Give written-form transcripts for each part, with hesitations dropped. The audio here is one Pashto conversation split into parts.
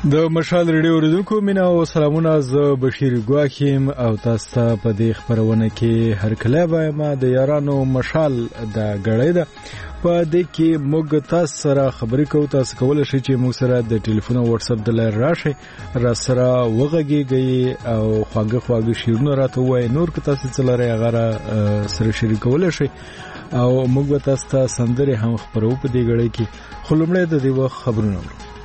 د مشال ریډیو اوریدونکو مینا او سلامونه. زه بشیر ګواکیم او تاسو ته په دې خبرونه کې هر کله وایم د یارانو مشال د غړې ده. په دې کې موږ تاسو سره خبرې کوو. تاسو کولای شئ چې موږ سره د ټلیفون او واتس اپ د لارې راشئ، را سره وغږیږئ او خواږه شیرونه راته وایي. نور که تاسو څه لرئ هغه سره شریکولی شئ او موږ به تاسو ته سندرې هم خپرو په دې غړې کې. خو لومړی د دې وخت خبرونه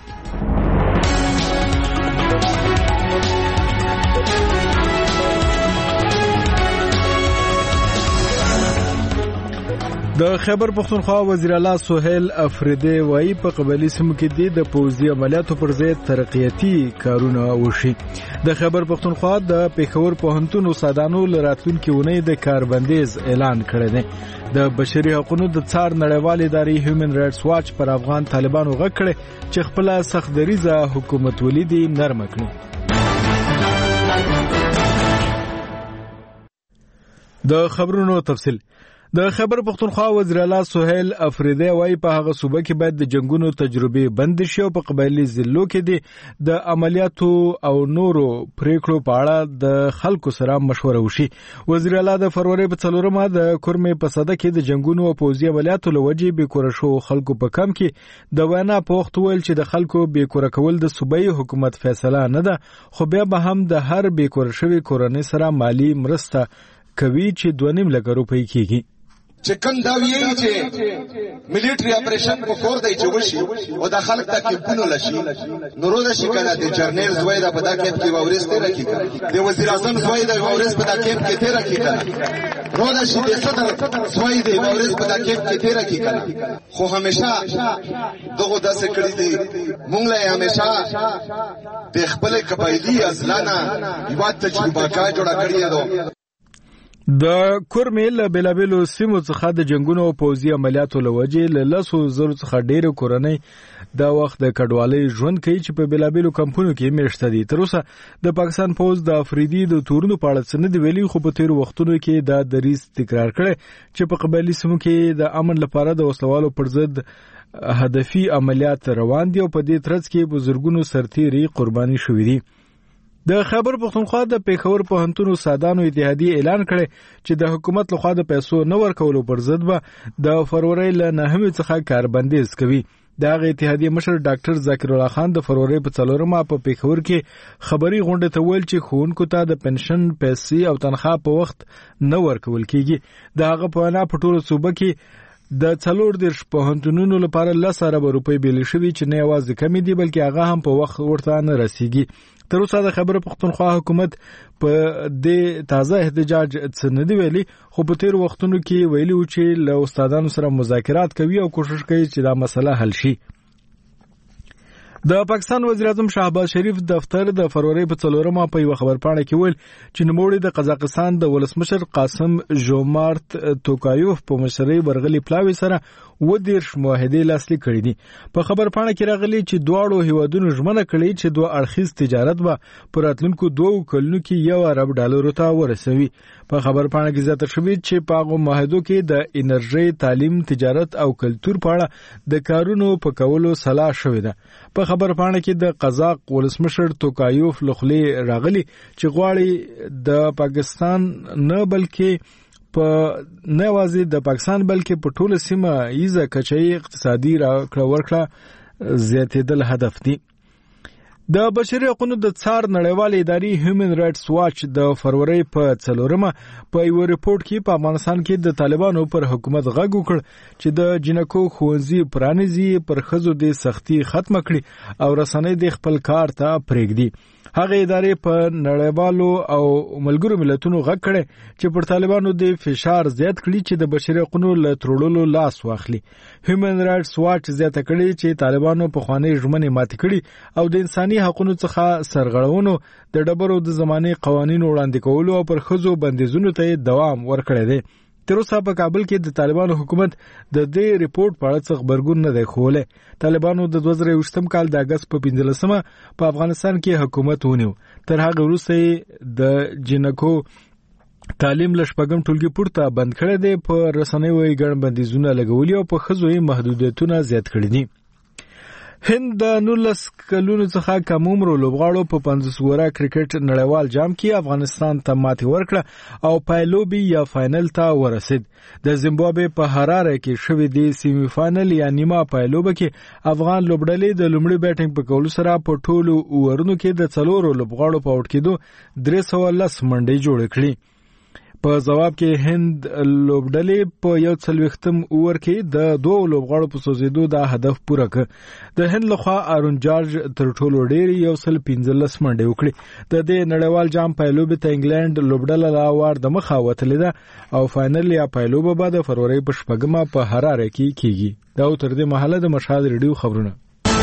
د خیبر پختونخوا وزیر اعلی سهیل افریدی وایي په قبایلی سیمو کې د پوځي عملیاتو پر ضد ترقیاتي کارونه وشي. د خیبر پختونخوا د پیښور پوهنتون استادانو لراتلونکي اونۍ د کاربندیز اعلان کړی دی. د بشري حقوقو د څار نړیوال ادارې هیومن رائټس واچ پر افغان طالبانو غږ کړی چې خپل سختدریزه حکومت ولیدي نرم کړي. د خبرونو تفصیل. د خیبر پختونخوا وزیر اعلی سهیل افریدی وایي په هغه صوبه کې باید د جنگونو تجربه بند شي او په قبایلی ضلعو کې د عملیاتو او نورو پریکړو په اړه د خلکو سره مشوره وشي. وزیر اعلی د فروری په 4مه د کورمې په صده کې د جنگونو او پوځي عملیاتو لوجې به کور شو خلکو په کم کې د وینا په وخت ویل چې د خلکو به کور کول د صوبایي حکومت فیصله نه ده، خو بیا به هم د هر به کور شوی کورنۍ سره مالی مرسته کوي چې 2.5 لک روپۍ کیږي. چې کوم دا ویي چې ملټری اپریشن په کور دی چې وشي او د خلک ته کېپونو لشي نو روزه شي کنه د جرنیل زوی دا په دا کېپ کې وورس ته راکی کنه د وزیر اعظم زوی دا وورس په دا کېپ کې ته راکی کنه روزه شي د صدر زوی دا وورس په دا کېپ کې ته راکی کنه. خو همیشه دغه داسې کړی دی مونږ له همیشه د خپل قبایلی ازلانه یو تجربه کا جوړه کړی دی. د کورمیل بلابلو سیمو څخه د جنگونو او پوځي عملیاتو لوجې له 100,000 څخه ډېر کورنۍ دا وخت د کډوالۍ ژوند کوي چې په بلابلو کمپونو کې میشته دي. تر اوسه د پاکستان پوز د افریدي د تورونو په اړه څه نه دی ویلي، خو په تیر وختونو کې دا دریځ تکرار کړي چې په قبایلی سیمو کې د امن لپاره د وسلوالو پر ضد هدفي عملیات روان دي او په دې ترڅ کې بزرګونو سرتیري قرباني شوې دي. د خیبر پختونخوا د پیښور پوهنتون استادانو اتحادیه اعلان کړی چې د حکومت لخوا د پیسو نه ورکولو پر ضد به د فروری له 9 څخه کاربندیز کوي. دغه اتحادیه مشر ډاکټر ذکر الله خان د فروری په 4مه په پیښور کې خبري غونډه ته ویل چې ښوونکو ته د پنشن پیسې او تنخواه په وخت نه ورکول کیږي. دغه په اړه په ټولو صوبه کې د 4 پوهنتونونو لپاره 10,000 روپۍ بیل شوي چې نه یوازې کمی دي بلکې هغه هم په وخت ورته نه رسیږي. تر اوسه د خیبر پختونخوا حکومت په دې تازه احتجاج څه نه دی ویلي، خو په تیر وختونو کې ویلي و چې له استادانو سره مذاکرات کوي او کوشش کوي چې دا مسله حل شي. د پاکستان وزیر اعظم شهباز شریف دفتر د فروری په 4مه په یو خبرپاڼه کې ویل چې نوموړي د قزاقستان د ولسمشر قاسم جومارت توکایوف په مشرۍ ورغلي پلاوي سره 10 معاهدې لاسلیک کړې دي. په خبرپاڼه کې راغلي چې دواړو هیوادونو ژمنه کړې چې دوه اړخیز تجارت به په راتلونکو 2 کلونو کې $1 ارب ته ورسوي. په خبرپاڼه کې زیاته شوې چې په هغو معاهدو کې د انرژي، تعلیم، تجارت او کلتور په اړه د کارونو په کولو صلاح شوې ده. په خبرپاڼه کې د قزاق ولسمشر توکایوف لخلی راغلي چې غواړي د پاکستان نه بلکې په نه وازي د پاکستان بلکې په ټوله سیمه ایزه کچې اقتصادي راکړه ورکړه زیاتېدل هدف دي. د بشري حقوقو د څار نړیوال ادارې هیومن رائټس واچ د فروری په 4مه په یو ریپورت کې په افغانستان کې د طالبانو پر حکومت غږ وکړ چې د جنکو ښوونځي پرانیزي، پر ښځو د سختي ختم کړي او رسنۍ د خپل کار ته پرېږدي. هغه ادارې په نړیوالو او ملګرو ملتونو غږ کړي چې پر طالبانو د فشار زیات کړي چې د بشري حقوقو له تړلو لاس واخلي. هیومن رائټس واچ زیاته کړي چې طالبانو په خواني ژمنې ماتې کړي او د انساني حقوقو څخه سرغړونو د ډبرو د زماني قوانینو وړاندې کولو او پر ښځو بندیزونو ته دوام ورکړی دی. تر اوسه په کابل کې د طالبانو حکومت د دې ریپورت په اړه څه خبرګون نه دی ښوولی. طالبانو د 2020 کال د اگست په 15مه په افغانستان کې حکومت ونیو. تر هغه وروسته د جنکو تعلیم له 6 ټولګي پورته بند کړی دی. په رسنیو یې ګڼ بندیزونه لګولي او په ښځو یې محدودیتونه زیات کړي دي. هند د 19 کلونو څخه کم عمر لوبغاړو په 50 ګوره کرکټ نړیوال جام کې افغانستان ته ماتې ورکړه او پایلوبي یا فائنل ته ورسید. د زیمبابوې په هراره کې شوې د سیمی فائنل یا نیمه پایلوبه کې افغان لوبډلې د لومړي بیټینګ په کولو سره په ټولو اوورونو کې د 4 لوبغاړو په اوټ کېدو 310 منډې جوړ کړې. په جواب کې هند لوبډلې په 140م اوور کې د 2 لوبغاړو په سوزیدو د هدف پوره کړ. د هند لخوا آرون جارج تر ټولو ډېر 115 منډې وکړې. د دې نړیوال جام پایلوبې ته انګلند لوبډله لا وار د مخه وتلې ده او فائنل یا پایلوبه به د فروری په 8مه په هراره کې کیږي. دا تر دې مهاله د مشال ریډیو خبرونه.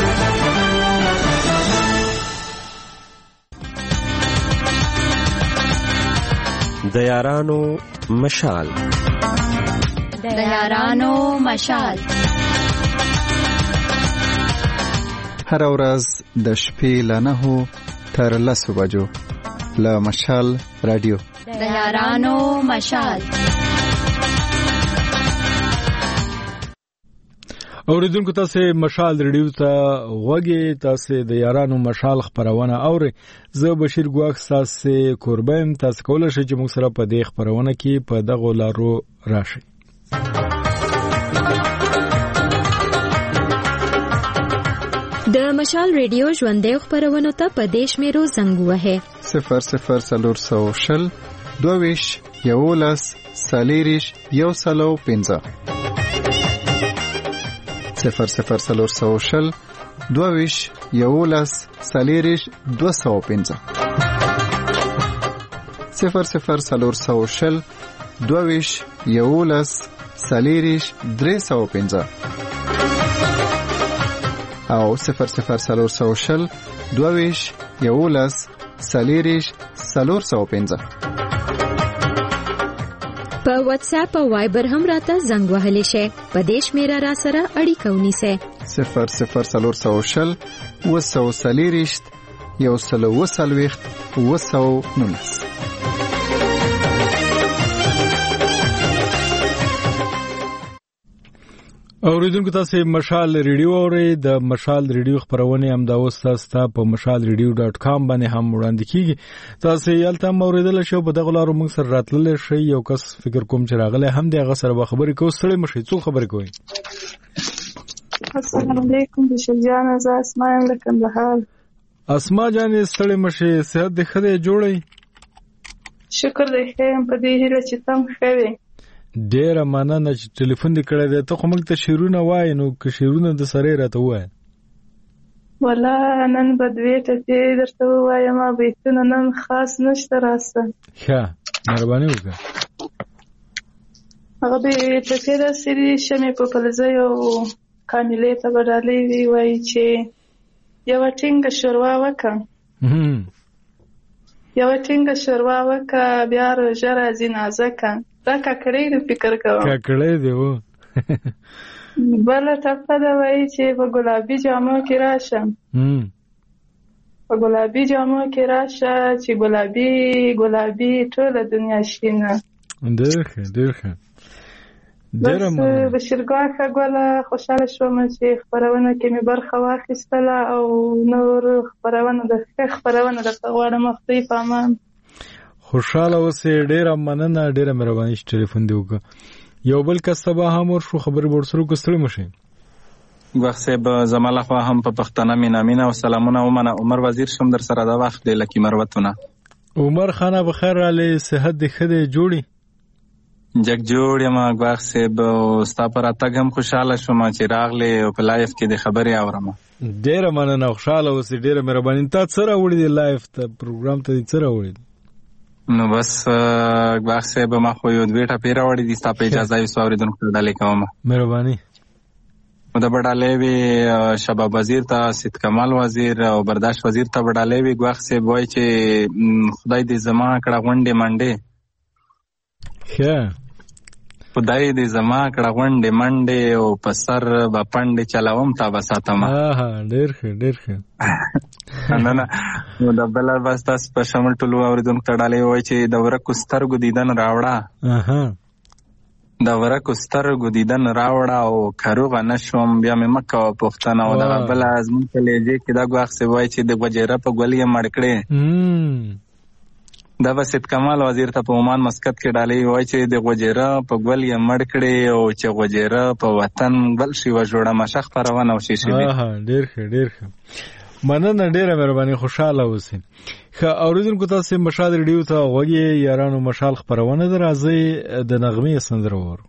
د یارانو مشال. د یارانو مشال هر ورځ د شپې له 9 تر 10 بجو له مشال رادیو. د یارانو مشال. اوریدونکو تاسو مشال ریډیو ته غوږی، تاسو د یارانو مشال خبرونه اورئ. زه بشیر ګواخ تاسو قربان، تاسو کولای شئ چې موږ سره په دې خبرونه کې په دغه لارو راشئ. د مشال ریډیو ژوندۍ خبرونه ته په دیش میرو زنګ وهه 00420 22 11 سالیریش 105 00420 22 11 سالیریش 205 00420 22 11 سالیریش 305 او 00420 22 11 سالیریش 405. په واتس اپ او وایبر هم راته زنګ وهلی شئ. په دیش میرا را سره اړیکه ونیسئ. 00420 وسو سالیریش 140 219. اوریدونکو تاسو مشال ریډیو اورئ. د مشال ریډیو خبرونه هم دا اوس تاسو په mashalradio.com باندې هم وړاندې کیږي. تاسو یالته اوریدل شو په دغه لارو موږ سره راتلل شي. یو کس فکر کوم چې راغله هم دغه سره خبرې کوي. ستړي مشي څو خبرې کوي. السلام علیکم بشیر جان، زه اسماء یم له کندهار. اسماء جان ستړي مشي، صحت دې ښه دی؟ جوړی شکر دې ښه په دې هیله چې تم ښه وي. ډېر مننه چې ټلیفون دې کړی دی. ته خو موږ ته شعرونه وایې، نو که شعرونه د سره راته ووایه. والله نن به 2 ټکي درته ووایم، بیتونه نن خاص نشته راسته. ښه مهرباني وکړه. هغه به ټکي داسې دي شمې په پلزۍ او کاملې ته به ډالۍ وي، وایي چې یوه ټینګه شوروا وکړه، یوه ټینګه شوروا وکړه، بیا روژه راځي نازکه. دا کاکړی د فکر کوم کاکړی دی و. بله ټپه ده وایي چې په ګلابي جامو کې راشم، په ګلابي جامو کې راشه چې ګلابي ګلابي ټوله دنیا شینه. ډېر ښه ډېر ښه. بس بشیرګاه ګله خوشحاله شوم چې خبرونه کې مې برخه واخیستله او نور خبرونه د ښه خبرونه درته غواړم. خدای په امان. خوشاله اوسې. ډېره مننه، ډېره مهرباني چې ټلیفون دی وکړه. یو بل کس ته به هم ورشو خبرې به ورسره وکړو. ستړي مشئ. ګواښ صاحب زما لخوا هم په پښتانه مینه او سلامونه ومنه. عمر وزیر شم در سره د وخت دی لکې مروتونه. عمر خانه بخیر رالی، صحت دې ښه دی؟ جوړي جګ جوړ یم ګواښ صاحب. او ستا په راتګ هم خوشحاله شوم چې راغلې او په لایف کې د خبرې اورم. ډېره مننه، خوشحاله اوسې. ډېره مهرباني. تا څه راوړي دی لایف ته پروګرام ته څه راوړي دی؟ نو بس ګواښ صاحب ما خو یو 2 ټپې راوړي دي. ستا په اجازه یې اوریدونکو ته ډالۍ کوم. مهرباني. د بډالۍ وی شباب وزیر ته، سید کمال وزیر او برداشت وزیر ته بډالۍ وی. ګواښ صاحب وایي چې خدای دې زما کړه غونډې منډې، خدای دې زما کړه غونډې منډې او په سر به پنډې چلاوم تا به ساتم. ډېر ښه ډېر ښه. نه نو د بل بس تاسو په شمول ټولو اوریدونکو ته ډالۍ وایي چې د ورکو سترګو دیدن راوړه، د ورکو سترګو دیدن راوړه او کروغه نشوم بیا مې مکه پوښتنه او دغه بله زموږ په لهجې کې دا ګواښ صاحب وایي چې د غوجیره په ګل یې مړ کړې. دا به سید کمال وزیر ته په عمان مسقط کې ډالۍ وایي چې د غوجیره په ګل یې مړ کړې او چې غوجیره په وطن بل شي وجوړه مشه خپرونه وشي شي. ډېر ښه ډېر ښه مننه ډېره مهرباني خوشحاله اوسئ. ښه اورېدونکو تاسې مشال ریډیو ته غوږ یې یارانو مشال خپرونه ده راځئ د نغمې سندره وورو.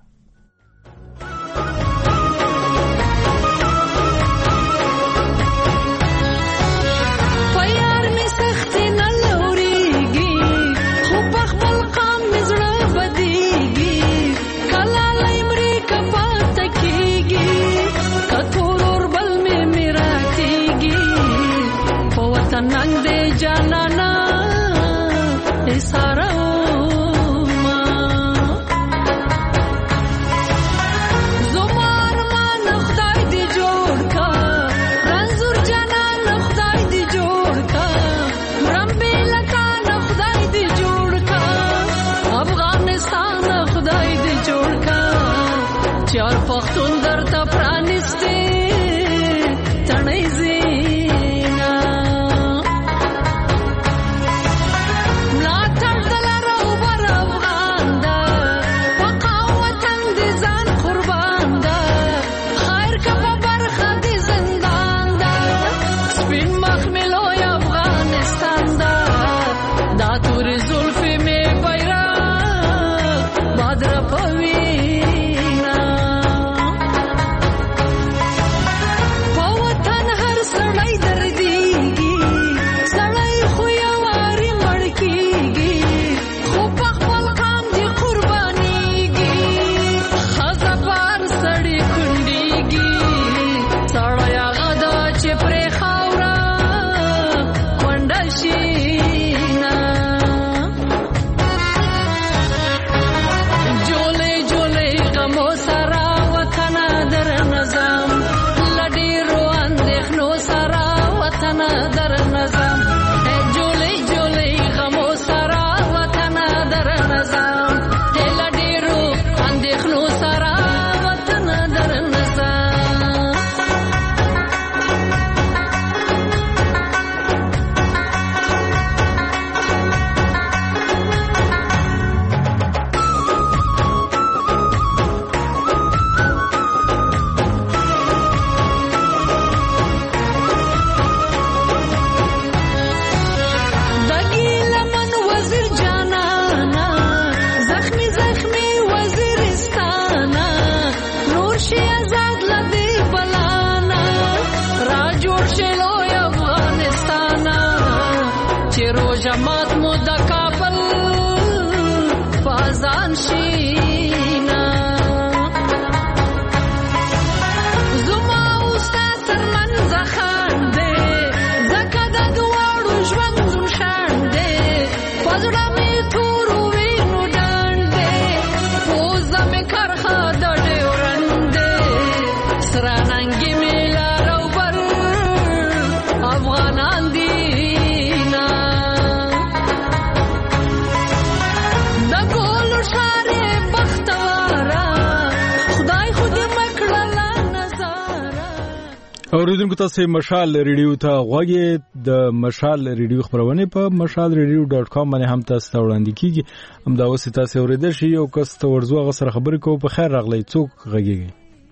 اوریدونکو تاسو مشال ریډیو ته غوږی د مشال ریډیو خبرونه په mashalradio.com باندې هم تاسو ته وړاندې کیږي. هم دا اوس تاسو اوریدل شي یو کس ته ورځو غسر خبرې کو په خیر راغلی څوک غږیږي.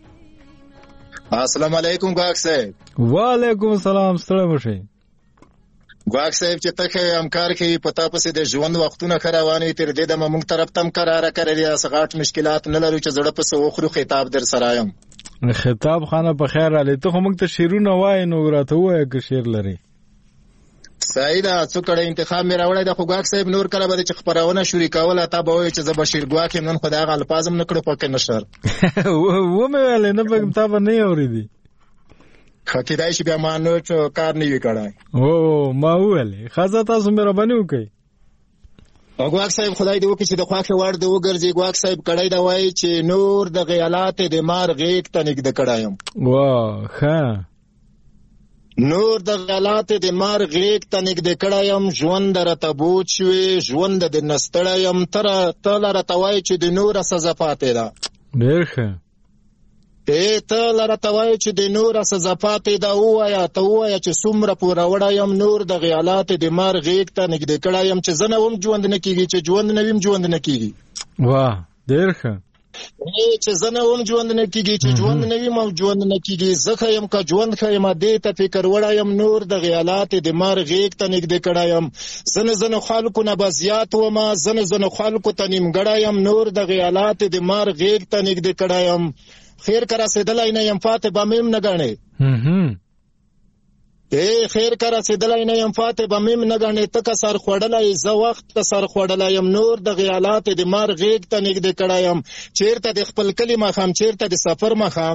السلام علیکم ګاک صاحب. وعلیکم السلام ستړي مشه. ګاک صاحب چې ته همکار کوي پتا پسې د ژوند وختونه خروانې تر دې د موږ طرف تم قراره کړی اسغاټ مشکلات نه لرو چې زړه پسې وخرو خطاب در سره یم. خطاب خانه په خیر علي ته موږ ته شیرونه وای نو راته وای که شیر لري. صحیح ده څو کړه انتخاب مې راوړی د خوګاک صاحب نور کله به چې خبرونه شروع کوله تا به وای چې زه بشیر ګواک نن خدای غل پازم نکړو پکې نشر و مې ول نه په تا به نه اوریدي خکېدای شي بیا ما نو کار نه وی کړای. او ما ویل خزه تاسو مې ربانی وکي ګواک صاحب خدای دې وکړي چې د خواخه ور د وګرځي. ګواک صاحب کړای دا وای چې نور د غیالات د مار غیک ته نګد کړایم. واه ښه نور د غلات د مار غیږ ته نږدې کړی یم، ژوند راته بوج شوې، ژوند د نستړی یم، ته راته وایې چې د نوره سزا پاتې ده. ډېر ښه. ته راته وایې چې د نوره سزا پاتې ده. ووایه ته ووایه چې څومره پوروړی یم، نور د غیالات د مار غیږ ته نږدې کړی یم، چې زه نه وم ژوند نه کېږي، چې ژوند نه ویم ژوند نه کېږي. واه ډېر ښه. چې زه نه وم ژوند نه کېږي، چې ژوند نه ویم او ژوند نه کېږي. زه ښه یم که ژوند ښه یم، دې ته فکر وړی یم، نور د غیالات د مار غیږ ته نږدې کړی یم. ځنې خلکو نه به زیات ومه، ځنې خلکو ته نیمګړی یم، نور د غیالات د مار غیږ ته نږدې کړی یم. خیر که رسېدلی نه یم، فاتح به مې هم نه ګڼې. خیر که رسېدلی نه یم، فاتح به مې هم نه ګڼې. ته که سر خوړلی، زه وخت ته سر خوړلی یم، نور د غیالات د مار غیږ ته نږدې کړی یم. چېرته د خپل کلي ماښام، چېرته د سفر ماښام،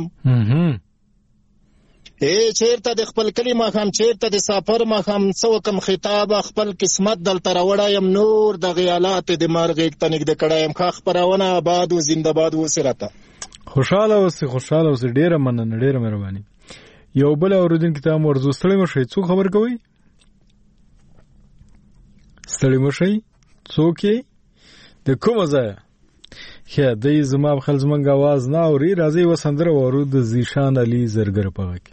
چېرته د خپل کلي ماښام، چېرته د سفر ماښام. څه وکم خطابه، خپل قسمت دلته راوړی یم، نور د غیالات د مار غیږ ته نږدې کړی یم. ښه خپرونه آباد و زنده باد اوسې راته. خوشحاله اوسې، خوشحاله اوسې. ډېره مننه، ډېره مهرباني. یو بل اورېدونکي ته هم ورځو. ستړي مه شئ. څوک خبر کوئ؟ ستړي مه شئ. څوک یې؟ د کومه ځایه؟ ښه دی زما بخل زمونږ اواز نه اوري. راځئ یوه سندره واورو د زیشان علي زرګر په غږ کې.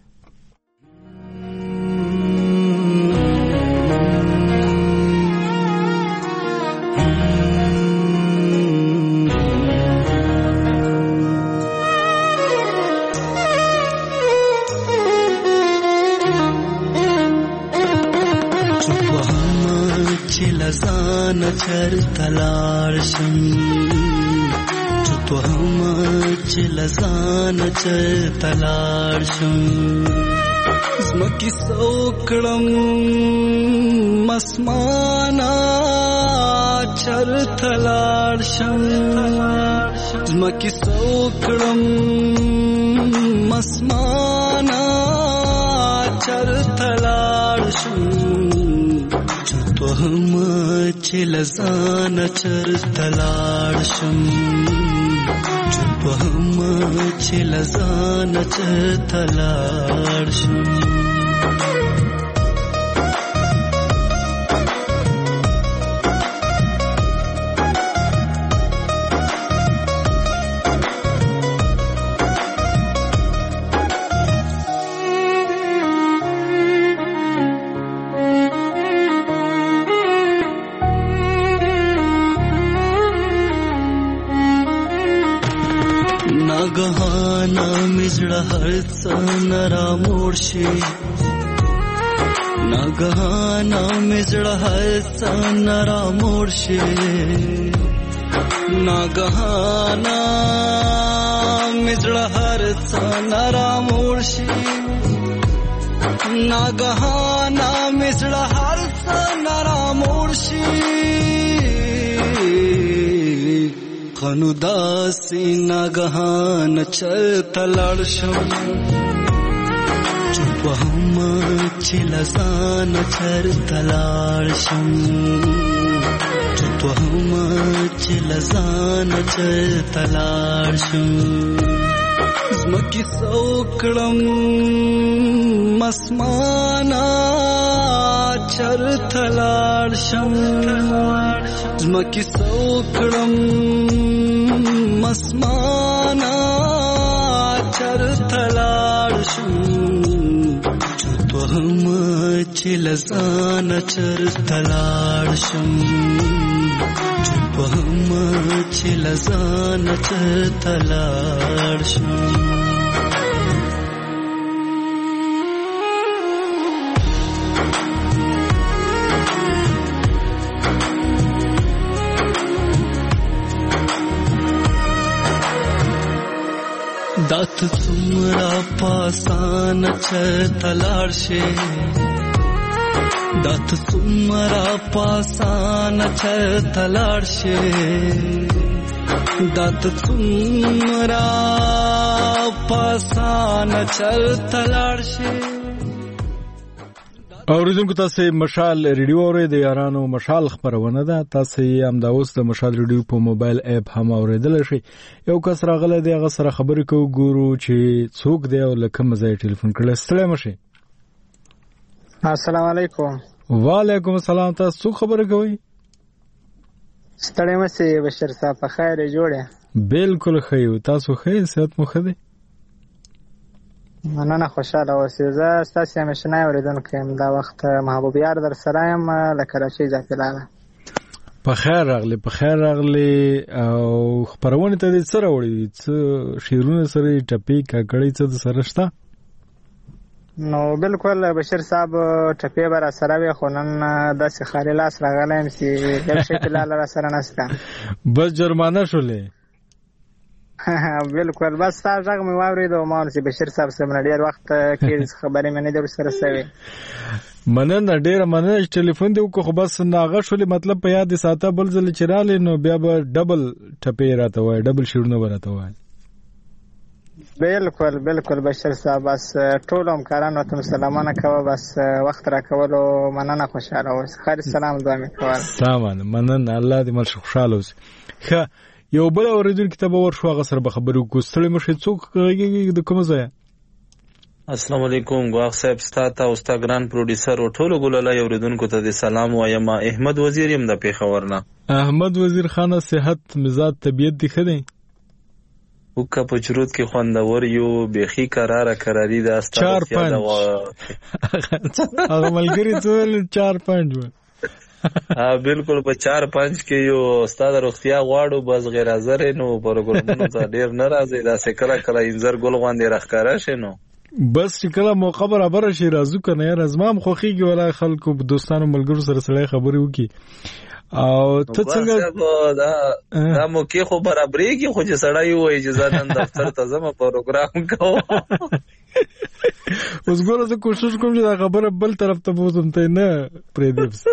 لزان چرته لاړ شم، چې تو هم چې لزان چرته لاړ شم. زمکې سوکړم مسمانا چرته لاړ شم، زمکې سوکړم مسمانا چرته لاړ شم. هم چې لزان چرته لاړ شم، هم چې لزان چرته لاړ شم. ناګهانا مې زړه هر څه نه راموړ شي، ناګهانا مې زړه هر څه نه راموړ شي، ناګهانا مې زړه هر څه نه راموړ شي، ناګهانا مې زړه هر څه نه راموړ شي. خنو داسې ناګهان چرته لاړ شم، چوپ هم چې لزان چرته لاړ شم، چوپ هم چې لزان چرته لاړ شم. زمکې سوکړم مسمانا چرته لاړ شم، زمکې سوکړم مسمانا چرته لاړ شم. چوپ هم چې لزان چرته لاړ شم، چوپ هم چې لزان چرته لاړ شم. دات څومره پاسان چرته لاړ شي، دات څومره پاسان چرته لاړ شي، دات څومره پاسان چرته لاړ شي. اوریدونکو تاسو مشال ریډیو اورئ، د یارانو مشال خبرونه ده. تاسو هم دا اوس د مشال ریډیو په موبایل اپ هم اوریدل شي. یو کس راغله دی هغه سره خبرې کوو، ګورو چې څوک دی او لکه مزه ټلیفون کړل. ستړي مشه. السلام علیکم. وعلیکم السلام. تاسو خبره کوي؟ ستړی مشه بشیر صاحب، په خیر جوړه؟ بالکل خیر. تاسو خیر؟ صحت مو ښه دی؟ مننه، خوشاله اوسئ. زه ستاسو همیشنی اوریدونکی یم. دا وخت محبوب یار در سره یم له کراچۍ ځاپلاله. په خیر راغلی، په خیر راغلی. او خبرونه ته دې سره وړي څه شیرونه سره ټپی کړي څه د سره شته؟ نو بالکل بشیر صاحب ټپی به را سره وي، خو نن داسې خالي لاس راغلی یم چې بل شی فلحال را سره نشته. بس جرمانه شولې؟ بالکل. بس ستا غږ مې واورېد او ما چې بشیر صاحب سره ډېر وخت کې خبرې مې نه دي ورسره شوې. مننه، ډېره مننه چې ټلیفون دې وکړو. خو بس ناغه شولې، مطلب په یاد ساته بل ځل چې راغلی نو بیا به ډبل ټپی راته وایي، ډبل شیرونه به راته وایي. بالکل بالکل بشیر صاحب. بس ټول همکارانو ته سلامونه کوه. بس وخت را کولو مننه، خوشاله اوسئ. خیر سلام دعا مې کوله. سلام، مننه. الله دې مل خوشاله اوسئ. ښه، یو بل اوریدونکي ته به ورشو، هغه سره به خبرې وکړو. ستړی مه شئ. څوک غږیږي د کومه ځایه؟ السلام علیکم. ګواښ صاحب ستا ته او ستا ګران پروډیوسر او ټولو ګلالای اوریدونکو ته د سلام وایم. احمد وزیر یم د پېښور نه. احمد وزیر خانه، صحت مزاج طبیعت دې ښه دی؟ وکه په چروت کې خوندور یو، بیخي قراری ده. ستا د خیال هغه ملګري څول 4-5 و. بالکل په 4-5 کې یو ستا د روغتیا غواړو، بس غیر حاضر نو پروګرامونو ته ډیر نه راځي. داسې کله کله انځر ګل غوندې راښکاره شي نو بس چې کله موقع برابر شي راځو کنه. یار زما هم خوښیږي ولا خلکو دوستانو ملګرو سره سره خبرې وکړي. او ته څنګه دا موقع خو برابرېږي، خو چې سړی وایي چې زه نن دفتر ته ځم پروګرام کوم. اوس ګوره زه کوشش کوم چې دا خبره بل طرف ته بوزم، ته نه پرېږدم.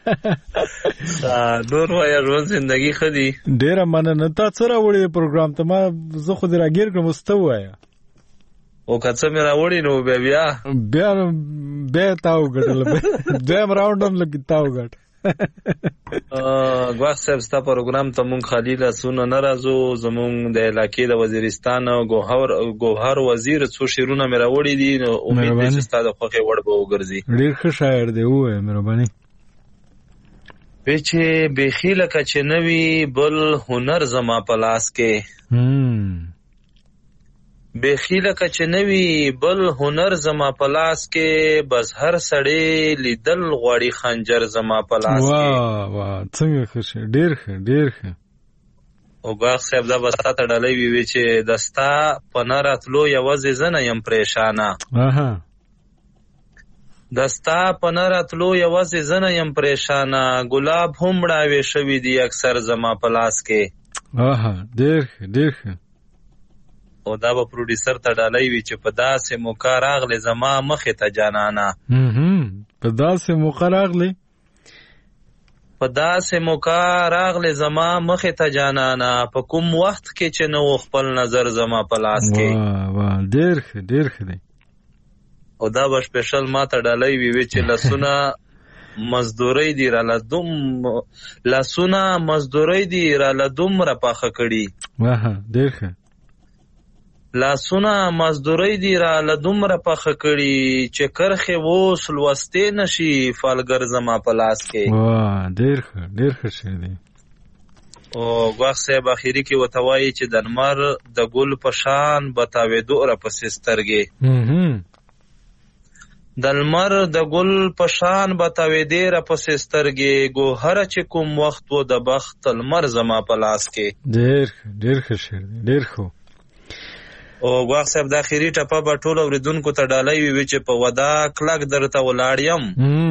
نور وایه ژوند زندګي ښه دي؟ ډېره مننه. تا څه راوړې پروګرام ته؟ ما زه خو دې راګیر کړم، اوس ته ووایه. او که څه مې راوړي نو بیا تا وګټله. دویم راونډ هم لږ تا وګټ. ګواښ صاحب ستا پروګرام ته مونږ خالي لاسونه نه راځو. زمونږ د علاقې د وزیرستان ګوهر وزیر څو شعرونه مې راوړي دي، نو امید دی چې ستا د خوښې وړ به وګرځي. ډېر ښه شاعر دی، ووایه مهرباني. وی چې بیخي لکه چې نه وي بل هنر زما په لاس کې، بیخي لکه چې نه وي بل هنر زما په لاس کې، بس هر سړی لیدل غواړي خنجر زما په لاس کې. واه څنګه ښه شي، ډېر ښه ډېر ښه. او باغ صاحب دا به ستا ته ډالۍ وي چې د ستا په نه راتلو یوازې زه نه یم پریشانه. د ستا په نه راتلو یوازې زه نه یم پریشانه، ګلاب هم مړاوې شوي دي اکثر زما په لاس کې. ډېر ښه ډېر ښه. او دا به پروډیوسر ته ډالۍ وي چې په داسې موقع راغلی زما مخې ته جانانه. په داسې موقع راغلی؟ په داسې موقع راغلی زما مخې ته جانانه، په کوم وخت کې چې نه و خپل نظر زما په لاس کې. ډېر ښه ډېر ښه دی. او دا به سپیشل ما ته ډالۍ وي چې لاسونه مزدورۍ دي را دومره پاخه کړي. ډېر ښه. لاسونه مزدورۍ دي را دومره پاخه کړي چې کرښې اوس لوستې نشي فالګر زما په لاس کې. ډېر ښه ډېر ښه شی دی. او ګواښ صاحب اخري کې ورته وایي چې د لمر د ګل په شان به تاوېدو راپسې سترګې، د لمر د ګل په شان به تاوېدې راپسې سترګې، ګوهره چې کوم وخت و د بخت لمر زما په لاس کې. ډېر ښه ډېر ښه شعر دی، ډېر ښه. او ګواښ صاحب د اخري ټپه به ټولو اورېدونکو ته ډالۍ وي چې په ودا کلک درته ولاړ یم،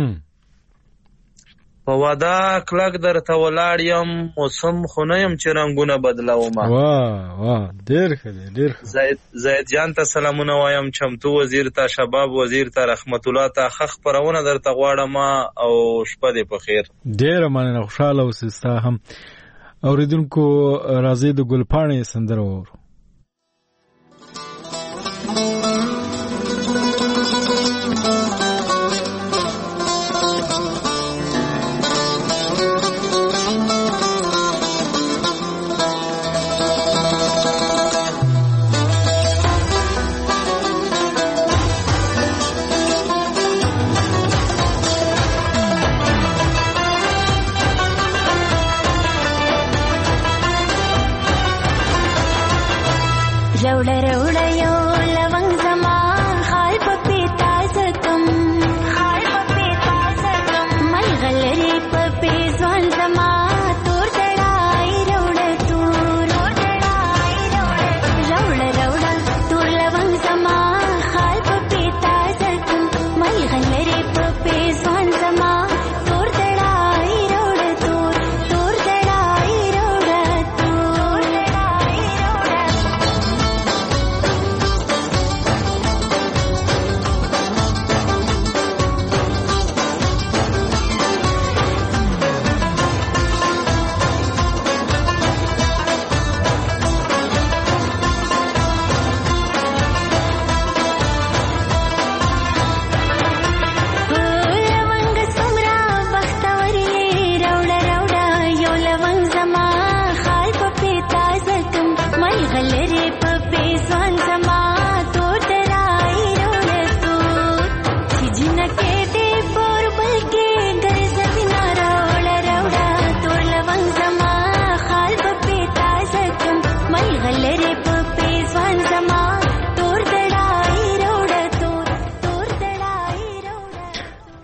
په ودا کلک درته ولاړ یم، موسم خو نه یم چې رنګونه بدلومه. ډېر ښه دی ډېر ښه. زید جان ته سلامونه وایم، چمتو وزیر ته، شباب وزیر ته، رحمت الله ته ښه خپرونه درته غواړم او شپه دې په خیر. ډېره مننه، خوشحاله اوسې. ستا هم اورېدونکو راځئ د ګلپاڼې سندره واورو.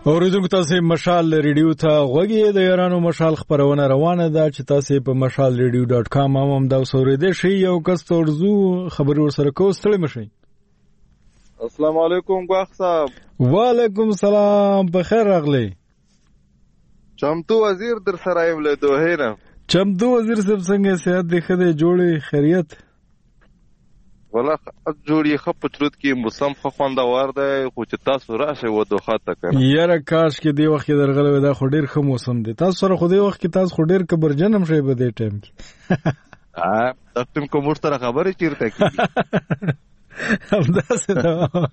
اوریدونکو تاسو مشال ریډیو ته غوږی د یارانو مشال خبرونه روانه ده چې تاسو په mashalradio.com هم دا اوریدئ شي یو کس تورزو خبر ورسره کوستل مشي. السلام علیکم ګواخ صاحب. وعلیکم السلام، بخیر راغلی. چمتو وزیر در سره یم له دوه نه. چمتو وزیر صاحب څنګه صحت دی خدای جوړي خیریت؟ ولا جوړي خپ چرت کې موسم خو خوندور دی خو چې تاسو راشه و دوه خاطه کنه. یاره کاش کې دی وخت درغله دا خو ډیر ښه موسم دی. تاسو سره خو دی وخت کې تاسو خو ډیر کبرجن هم شي په دې ټیم کې. تاسو کوم سره خبرې چیرته کی؟ همداسې ده.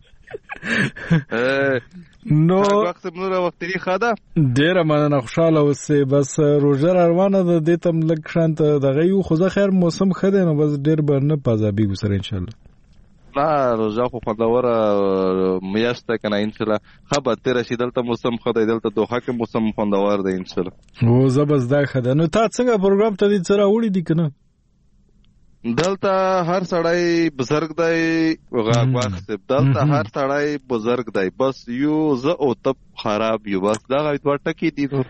نو وخت نور وخت لري خاده ډیره مننه، خوشاله اوسئ. بس روزه روانه ده دې تم لږ شانت دغه یو خو خیر موسم ښه دی نو بس ډیر به نه پازابي ګسره ان شاء الله. نه روزه خو خوندوره میاشته کنه ان شاء الله. خبر تیر شي دلته موسم ښه دی، دلته دوحه کې موسم خوندور دی ان شاء الله. او زبس دا ښه ده. نو تا څنګه پروګرام ته دې سره وړي دي کنه؟ دلته هر سړی بزرګ دی غواخ سپ، دلته هر سړی بزرګ دی، بس یو زه او تب خراب یو، بس دا غوښ ورټکی دي نو.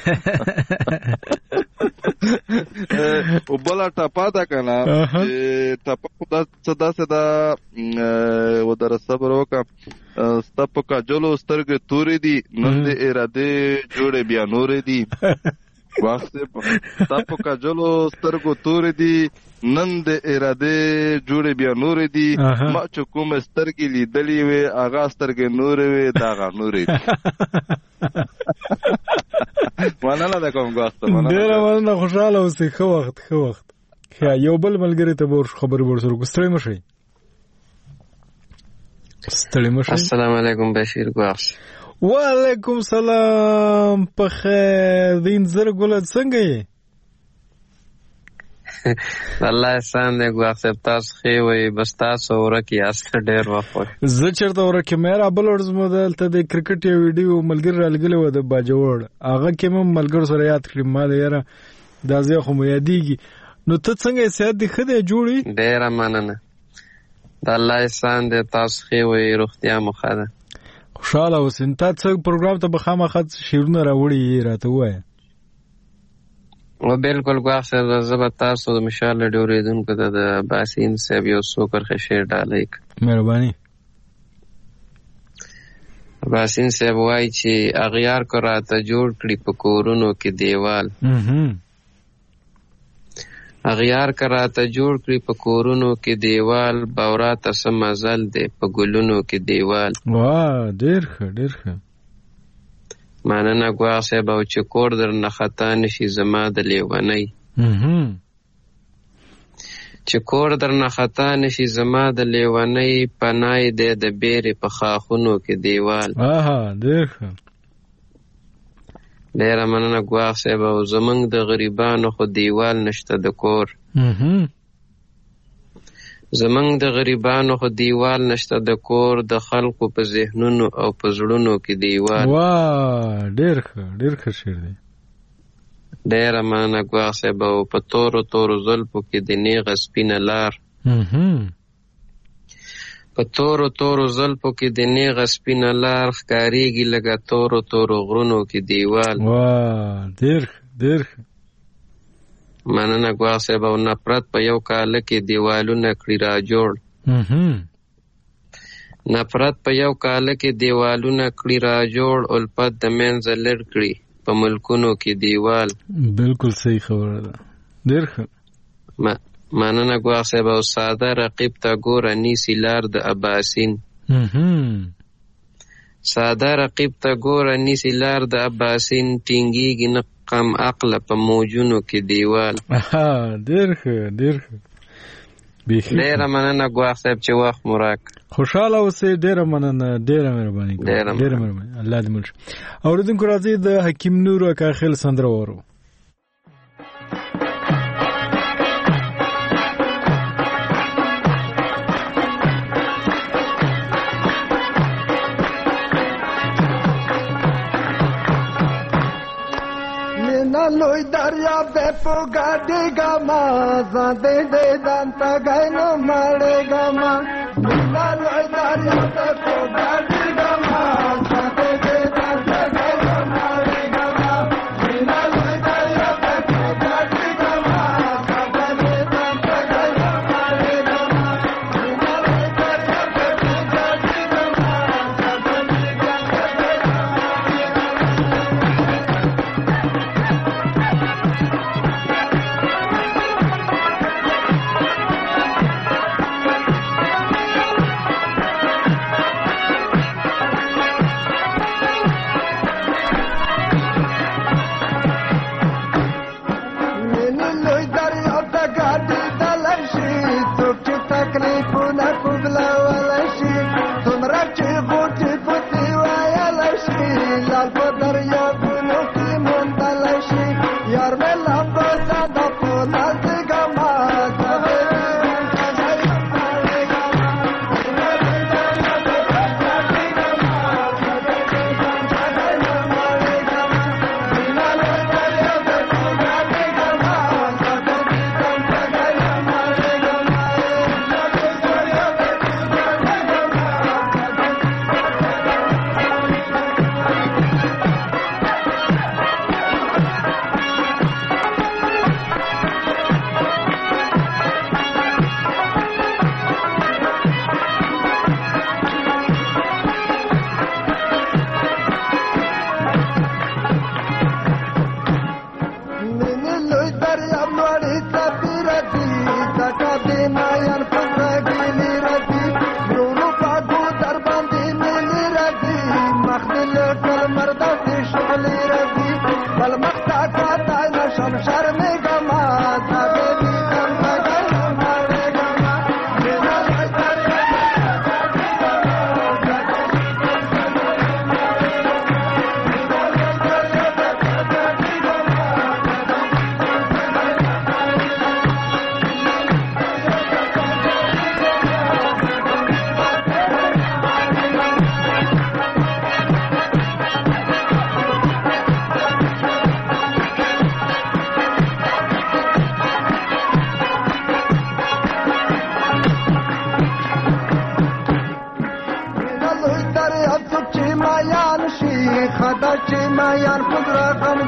او بلا ټاپا دا کنه ټاپا خدا صدا صدا و در صبر وکا ستپ کا جلو سترګ تورې دي نن دې اراده جوړې بیا نورې دي. واسه ستپ کا جلو سترګ تورې دي نن د اراده جوړې بیا نورې دي. ما چې کوم سترګې لیدلې وې هغه سترګې نورې وې داغه نورې دي. مننه ده کوم وخت ډېره مننه، خوشحاله اوسئ. ښه وخت ښه وخت. یو بل ملګري ته به خبرې ورسره کو. ستړي مه شئ. ستړي مه شئ. السلام علیکم بشیر ګواخ. وعلیکم سلام، په خیر. دین زر ګله څنګه یې؟ الله احسان دی ګواخ صاحب، تاسو ښې وئ. بس تاسو ورکې یاست ډېر وخت. زه چېرته ورکې یم یاره. بل ورځ مو دلته د کرکټ یو ویډیو ملګري رالګلی وه د باجوړ، هغه کې مې ملګرو سره یاد کړي. ما د یاره دا ځای خو مو یادېږي. نو ته څنګه یې؟ صحت دې ښه دی جوړ یې؟ ډېره مننه، د الله احسان دی. تاسو ښې وئ، روغتیا مو ښه ده. خوشحاله اوسئ. تا څه پروګرام ته به خامخا شعرونه راوړي یې راته ووایه. بالکل ګواخ صاحب، زه به تاسو د مشال ریډیو اورېدونکو ته د باسین صاحب یو څو کرښې شعر ډالۍ کړم. مهرباني. باسین صاحب وایي چې اغیار کو راته جوړ کړي په کورونو کې دیوال. اغیار که راته جوړ کړي په کورونو کې دیوال، باورا ته څه مزل دی په ګلونو کې دیوال. واه ډېر ښه ډېر ښه. مننه ګواخ صاحب. او چې کور در نه خطا نشي زما د لیونۍ، چې کور در نه خطا نشي زما د لیونۍ، پناه دی د بیرې په خاخونو کې دیوال. ډېر ښه. ډېره مننه ګواخ صاحب. او زمونږ د غریبانو خو دیوال نشته د کور، زمونږ د غریبانو خو دیوال نشته د کور، د خلقو په ذهنونو او په زړونو کې دیوال. واه ډېر ښه ډېر ښه شعر دی. ډېره مننه ګواخ صاحب. او په تورو تورو زلفو کې د نیغه سپینه لار، په تورو تورو زلفو کې د نیغه سپینه لار، ښکارېږي لکه تورو تورو غرونو کې دیوال. واه ډېر ښه ډېر ښه. مننه ګواخ صاحب. او نفرت په یو کاله کې دیوالونه کړي را جوړ، نفرت په یو کاله کې دیوالونه کړي را جوړ، الفت د منځه لر کړي په ملکونو کې دیوال. بالکل صحیح خبره ده. ډېر ښه. مننه ګواخ صاحب. او ساده رقیب ته ګوره نیسي لار د اباسین، ساده رقیب ته ګوره نیسي لار د اباسین، ټینګېږي نه کم عقله په موجونو کې دیوال. ډېر ښه ډېر ښه. ډېره مننه ګواخ صاحب چې وخت مو راکړ. خوشحاله اوسئ. ډېره مننه، ډېره مهرباني. ډېره مهرباني. الله دې مل شي. اورېدونکو راځئ د حکیم نور اکاخیل سندره واورو. لوی دریا به پوګاډي ګما زده دې دانتا غینو مړې ګما، لوی دریا به پوګاډي ګما زده دې دانتا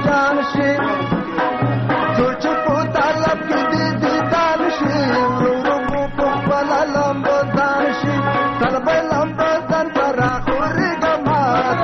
جان شي څوک په طلب کې دي دان شي ورو په خپل لمبه دان شي طلب لمبه دان پر خوري ګما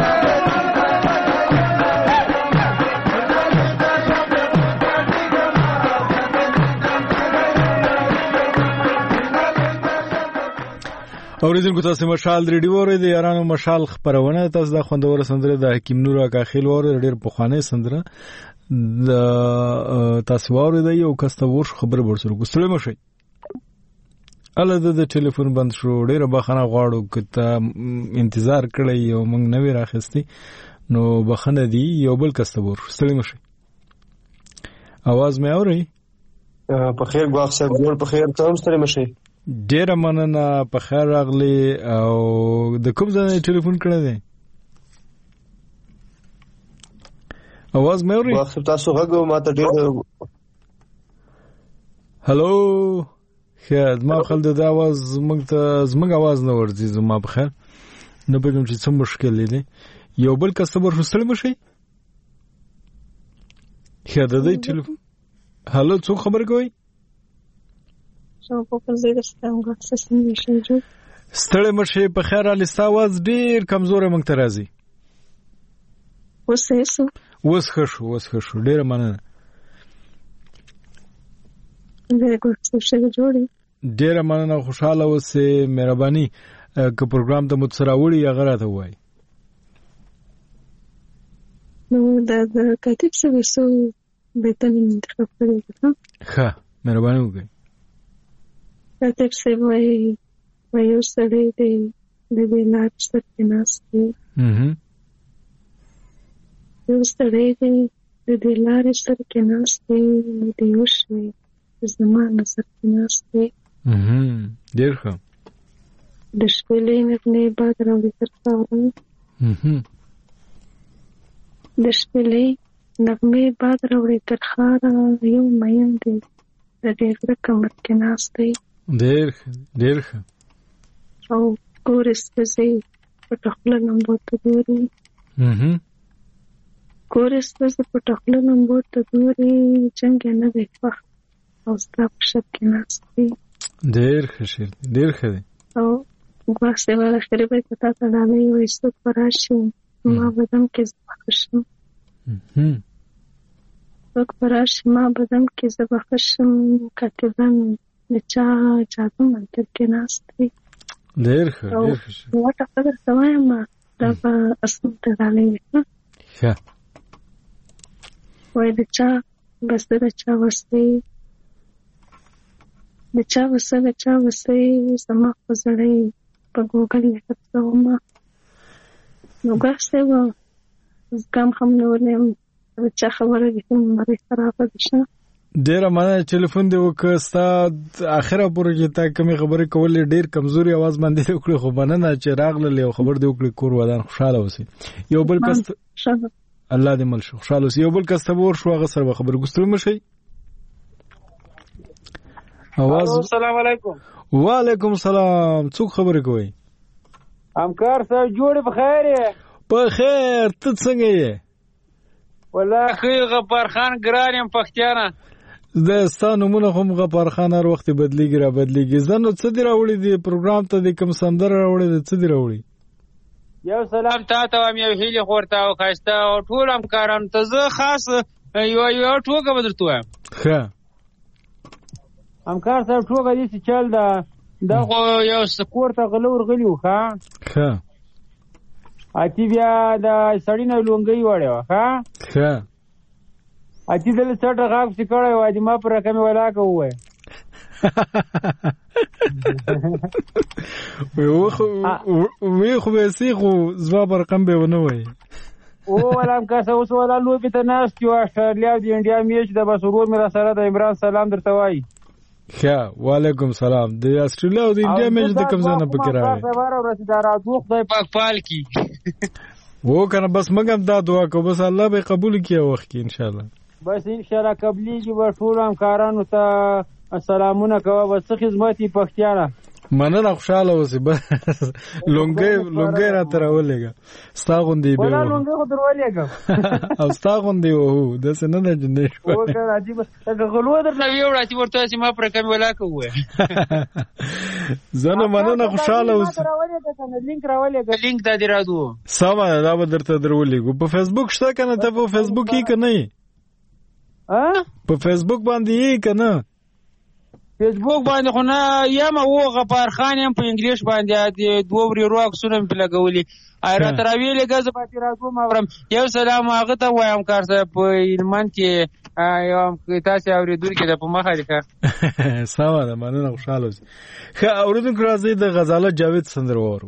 اوریدونکو تاسو مشال ریډیو اورئ د یارانو مشال خبرونه تاسو د خوندور سندره د حکیم نور اکا خیل اور ډیر په خوانه سندره د تاسو اورئ د یو کسته ورش خبر ورسره ګستړی مشي اله د ټلیفون بند شو ډیر بخنه غواړو کته انتظار کړی یو موږ نوې راخستی نو بخنه دی یو بل کسته ور ستړی مشي आवाज مې اورئ په خیر ګواخ صاحب جوړ په خیر تاسو ستړی مشي ډیر مننه په خیر راغلی او د کوم ځای ټلیفون کړی دی आवाज مې اوري واخ تاسو غږ ماته ډیر هالو خیر ما خلد د आवाज زموږ आवाज نه ورځي زما په خیر نه بګم چې څه مشکل دی یو بل کسبر شوستل مشي خیر د دې ټلیفون هالو څو خبر کوي ستړی مشه په خیر علي ستاواز ډیر کمزور مونږ ته راځي وس خشو ډیر مننه ډیر مننه خوشاله اوسه مهرباني که پروګرام ته متصراوړي یا غراته وای نو دا کاتب څه وسو به ته انتخاب کړی ښه مهرباني وکړئ کاتب څه وای یو سړی دی د دې لار سره کې ناست دی یو سړی دی د دې لار سره کې ناست دی د یو شوی زمانه سره کې ناست دی ډېر ښه د شپېلې مغنې باد راوړي تر خاوره د شپېلې نغمې باد راوړي تر خاوره یو مین دی د دې غره کمر کې ناست دی ډېر ښه او کورس پسې په ټخله نمبر ته ګوري کورس پسې په ټخله نمبر ته ګوري څنګه نه دی خوښ او ستا په شپ کې ناست دی ډېر ښه شعر ډېر ښه دی او ګواښې والا خیرې به که تا ته ډالۍ وایي څوک به راشي ما بدم کې زه به ښه شم څوک به راشي ما بدم کې زه به ښه شم کاتبان د چا جادو منتر کې ناست دی ډېر ښه واټه خبر ته وایم دا به اسمان ته ډالۍ وي ښه وایي د چا بس د چا وسې د چا وسې زما خو زړی په ګوګل یې خرڅومه نو ګاښې وه کم هم نه ولیم د چا خبره دې هم مرې خرابه ده شه ډېره مننه ټلیفون دې وکړه ستا اخره پورې چې تا کمې خبرې کولې ډېر کمزوري اواز باندې دې وکړې خو مننه چې راغلل یو خبر دې وکړې کور ودان خوشحاله اوسې یو بل کس الله دې مل شو خوشحاله اوسې یو بل کس ته به ورشو هغه سره به خبرې ګستړی مه شئ السلام علیکم وعلیکم السلام څوک خبرې کوئ همکار صاحب جوړې په خیر یې په خیر ته څنګه یې والله ښه غفار خان ګران یم پښتیانه د ستا نومونه هم غفار خان هر وخت بدلیږي را بدلیږي زه نو څه دې راوړي دې پروګرام ته دې کوم سندره راوړي دې څه دې راوړي یو سلام تا ته وایم یو هیلې خورته او ښایسته او ټول همکارانو ته زه خاص یو ټوکه به درته وایم ښه همکار صاحب ټوکه داسې چل ده دا خو یو کور ته غله ورغلي وو ښه اتی بیا د سړي نه لونګۍ وړې وه ښه اتی دله چټه غاښ پسې کړی وه ما په رقمې ولاکه ووایه وی خو بیسې خو زما په رقم به ونه وایي والا همکار صاحب اوس والا لوبې ته ناست یو اسټرالیا او د انډیا میچ ده بس ورور مې را سره د عمران سلام درته وایي ښه وعلیکم سلام د اسټرالیا او د انډیا میچ د کوم ځای نه پکې راغی خدای پاک پال کړي و کنه بس موږ هم دا دعا کوو بس الله به قبول کړي وخت کې ان شاء الله بس ان شاء الله قبليږي به ټول همکارانو ته سلامونه کوه بس خدمت پښتیانه مننه خوشاله اوسې لونګۍ راته راولېږه ستا غوندې به ولا لونګۍ خو در ولېږم او ستا غوندې وو داسې نه ده جنې وګړه عجیبه لکه غلو درنه ویوړه چې ورته چې ما پر کمې ولاکه ووایه زه نو مننه خوشاله اوسې لینک راولېږه لینک دا دې راځو سمه ده دا به درته در ولېږو په فیسبوک شته که نه ته په فیسبوک یې که نه یې په فیسبوک باندې یې که نه فیسبوک باندې خو نه یم او غفار خان یم په انګلیش باندې دوه ورېرو عکسونه مې پې لګولي راته راویلېږه زه پاتې راځوم اورم یو سلام هغه ته وایم کار صاحب په هلمند کې یو تاسې اورېدونکي ده په مخه دې ښه سمه ده مننه خوشحاله اوسې ښه اورېدونکو راځئ د غزاله جاوید سندره واورو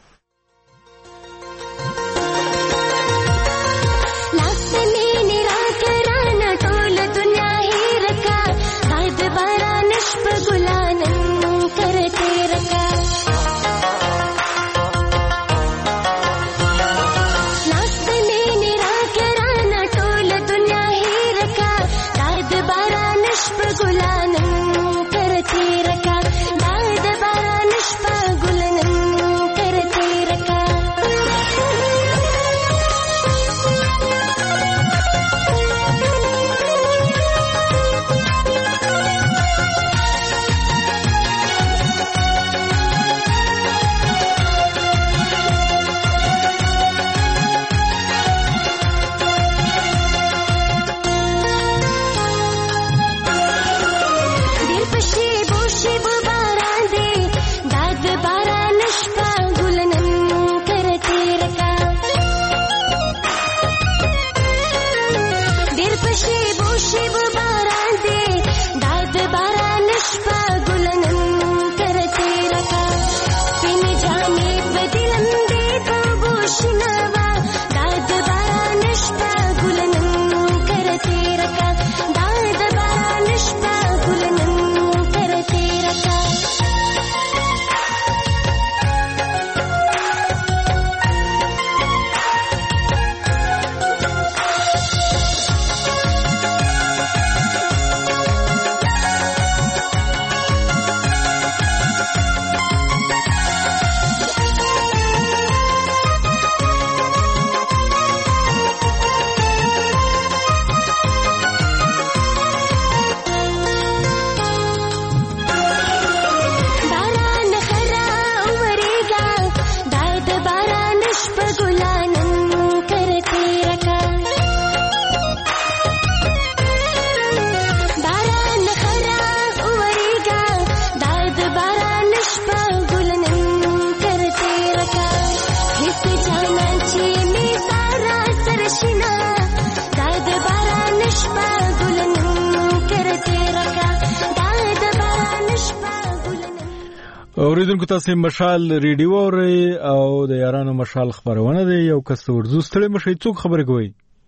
اوریدونکو تاسو مشال ریډیو اورئ او د یارانو مشال خبرونه دی یو کس ورزو ستړي مشي څوک خبرې کوي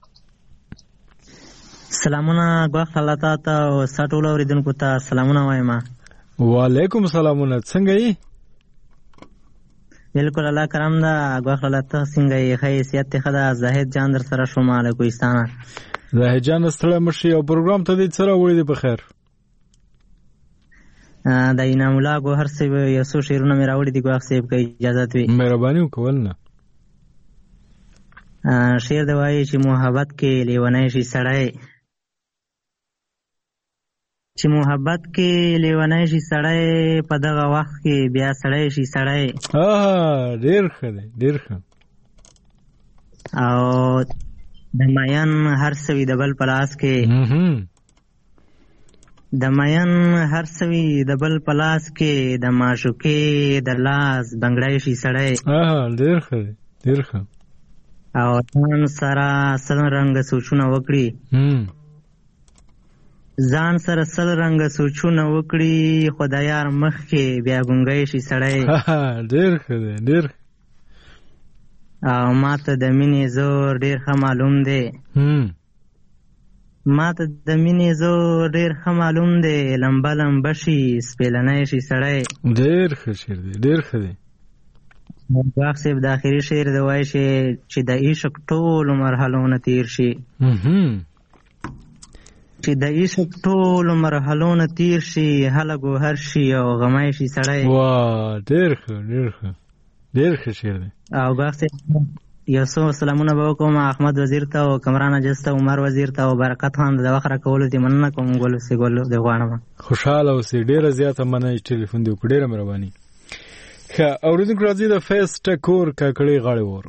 سلامونه غواخ الله تعالی او سټول اوریدونکو ته سلامونه وایم وعلیکم السلامونه څنګه یې بالکل الله کرام دا غواخ الله تعالی څنګه یې حیثیت خدا زاهد جان در سره شوم علیکم زاهد جان ستړي مشي او پروګرام ته دې سره وړي دی په خیر د انعام الله ګوهر صاحب یو څو شعرونه مې راوړي دي ګواښ صاحب که اجازت وي مهرباني وکول نه شعر دی وایي چې محبت کې لیونی شي سړی چې محبت کې لیونی شي سړی په دغه وخت کې بیا سړی شي سړی ډېر ښه دی ډېر ښه او د مین هر څه وي د بل په لاس کې د مین هر سوي د بل پلاس کې د معشوقې د لاس بنګړی شي سړی ډېر ښه دی ډېر ښه او ځان سره سل رنګه سوچونه وکړي ځان سره سل رنګه سوچونه وکړي خو د یار مخ کې بیا ګونګی شي سړی ډېر ښه دی ډېر او ماته د مینې زور ډېر ښه معلوم دی ما ته د مینې زور ډېر ښه معلوم دی لمبه لمبه شي سپېلنی شي سړی ډېر ښه شعر دی ډېر ښه دی باغ صاحب د آخري شعر دی وایي چې د عشق ټولو مرحلو نه تېر شي چې د عشق ټولو مرحلو نه تیر شي، هله ګوهر شي او غمی شي سړی. وا ډېر ښه ډېر ښه ډېر ښه شعر دی. او بخت یو څو سلامونه به وکړم احمد وزیر ته او کمران اجز ته، عمر وزیر ته او برکت خان د وخت راکولو دې مننه کوم. ګل سي ګل دې غواړم. خوشاله اوسې، ډېره زیاته مننه چې ټلیفون دې وکړ. ډېره مهرباني. ښه اورېدونکو راځي د فیس ټکور کاکړۍ غاړې وورو.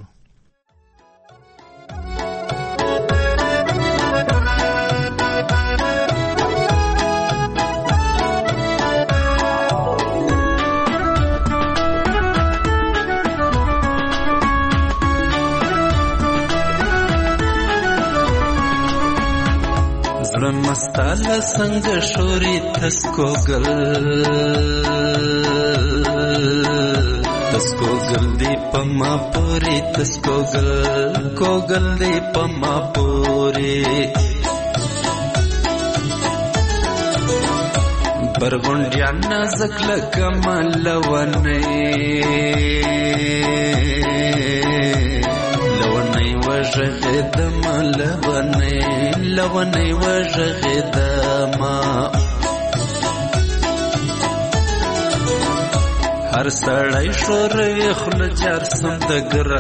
مستاله څنګه شوري تسکوګل دی پما پوری تسکوګل کوګل دی پما پوری برغونډیان نازک لکه ملونه وژغدم لونی وژغدم هر سړی شوروي خوله جرسم د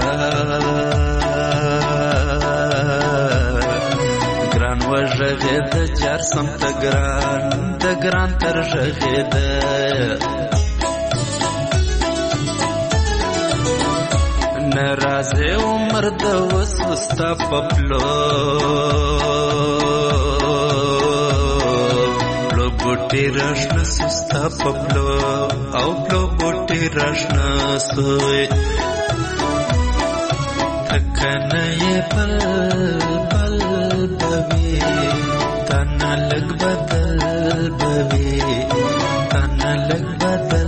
ګران وژغد جرسم د ګران تر ژغد نرازه عمر د وسوستا پپلو پلو بوټي راشنه سستا پپلو او پلو بوټي راشنه سوی تکنه یې بل بل بوي تنه لږ بدل بوي تنه لږ بدل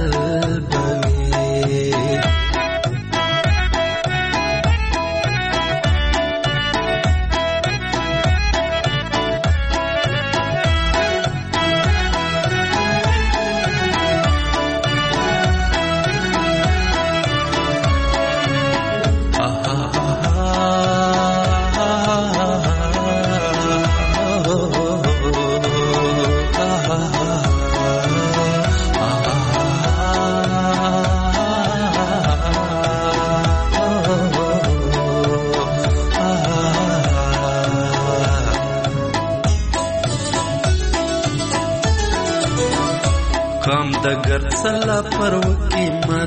دگر سلا پروکی ما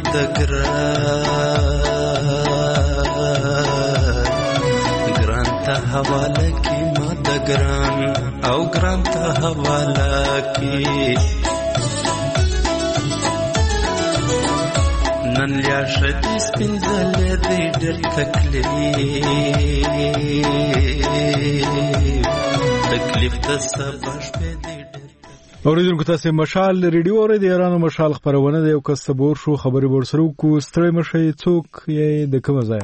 گران تا حواله کی ما دگران او گران تا حواله کی نن لیا شدی سپینزلی دی در تکلیف تا سباش بیدی اوریدونکو تاسو مشال ریډیو اورئ. د ایرانو مشال خبرونه د یو کس سبور شو خبري ورسره کو ستړي مشي څوک یې د کوم ځای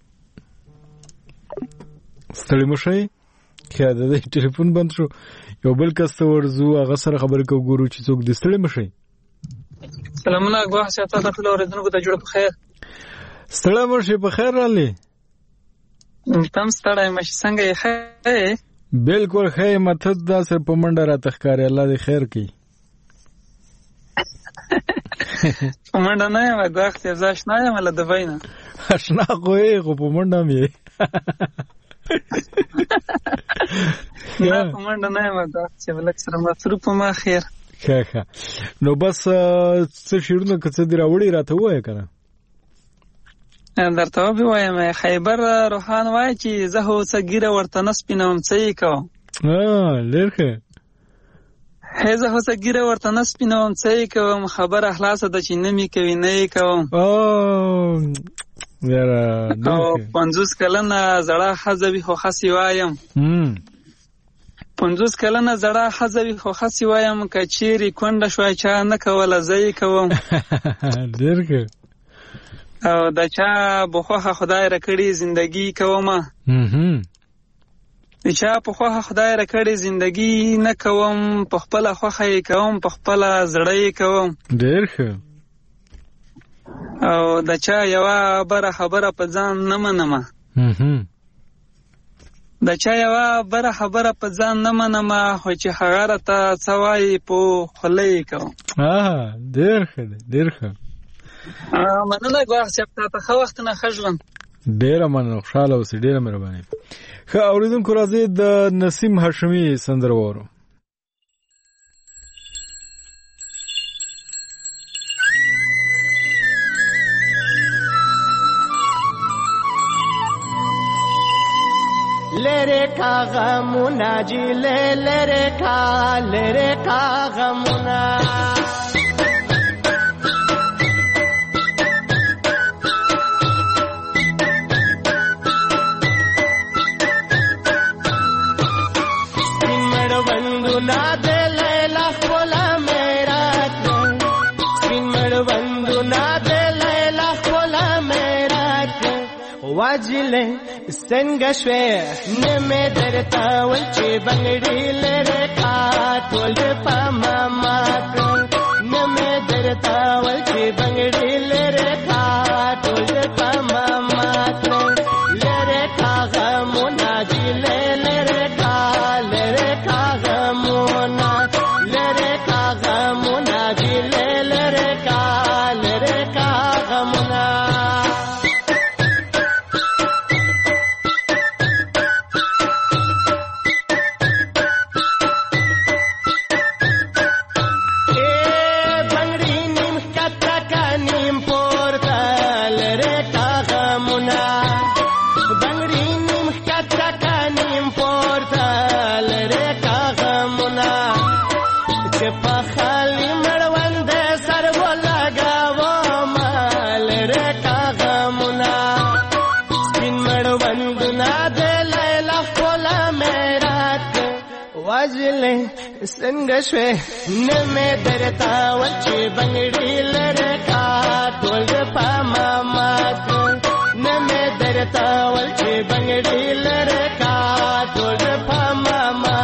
ستړي مشي کله د ټلیفون بند شو یو بل کس ورزو هغه سره خبرې کو ګورو چې څوک د ستړي مشي. سلامونه غواړم چې تاسو ټول اوریدونکو ته جوړ په خیر. ستړي مشي په خیر رالي. تم ستړي مشي څنګه یې خیر؟ بالکل خیر متد دا سر په منډه را تخکاری. الله دې خیر کړي. په منډه نه یم وخت یې زاش نه یم له دبینه آشنا کوی خو په منډه مې نه په منډه نه یم چې ولک سره مصروف ما خیر. ښه نو بس څه شیرونه که څه دی راوړي راته ووایه که نه. درته ووایم خیبر روحان وایي چې زه هو څه ګیره ورته نه سپینوم څه یې کوم. ډېر ښه. زه هو څه ګیره ورته نه سپینوم څه یې کوم. خبره خلاصه ده چې نه مې کوي نه یې کوم. او 50 کلنه زړه ښځه وي خو خسې وایم 50 کلنه زړه ښځه وي خو خسې وایم که چیرې کونډه شوی چا نه کوله زه یې کوم. ډېر ښه. او د چا بخوخه خدای را کړي زندگی کومه د چا په خوخه خدای را کړي زندگی نه کوم په خپل خوخه یې کوم په خپل زړه یې کوم. ډېر ښه. او د چا یوه بره خبره په ځان نه منمه د چا یوه بره خبره په ځان نه منم خو چې هغه راته څه وایي په خوله یې کوم. ډېر ښه دی، ډېر ښه. مننه ګواښ صاحب، تا ته ښه وخت نه ښه ژوند. ډېره مننه، خوشحاله اوسئ، ډېره مهرباني. ښه اورېدونکو راځئ د نسیم هاشمي سندره واورو. لره کا غمونا جی لره کا غمونا سپین بندو نا دے لیلا خولا میرا سپین بندو نا دے لیلا خولا میرا واجلے څنګه شوې نه مې درته ول چې بنګړي لره کا ټول په ماما نه مې درته ول چې بنګړي لره کا ټول په ماما لره کا غمونا دي لره کا غمونا لره کا غمونا دي لره کا غمونا څنګه شوې نه مې درته ول چې بنګړي لره کا ټول په ماما نه مې درته ول چې بنګړي لره کا ټول په ماما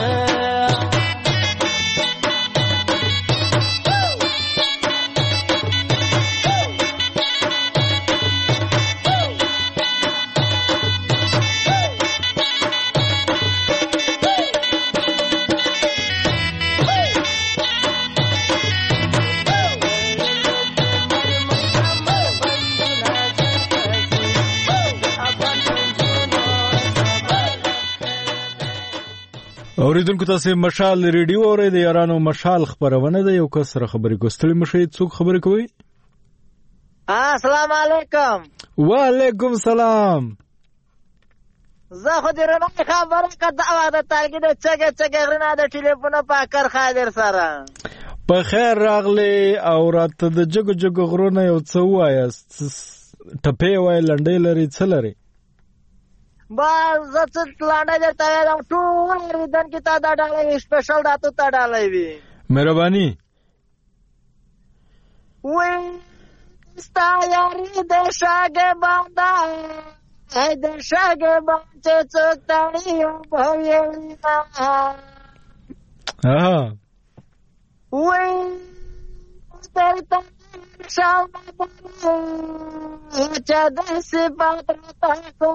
اوریدونکو تاسو مشال ریډیو اورئ، د یارانو مشال خبرونه ده. یو کس سره خبرې کوستلې مشي، څوک خبرې کوي؟ السلام علیکم. وعلیکم سلام. زه خو دې رڼا خبره کړه د تاګید چګه غرنا د ټلیفون په کار خادر سره په خیر راغلی او راته د جګ غرونه یو څه وایست، ټپې وای لنډې لري څه لري؟ باز زه لاندې درته وایم ټول ریدن کې تا دا ډالۍ سپیشل راتو تا ډالۍ وي. مهرباني. وې ستا یاري د شاګه باندې د شاګه باندې څوک تاړي په وینا وې سترته شاو چا د صفات تاسو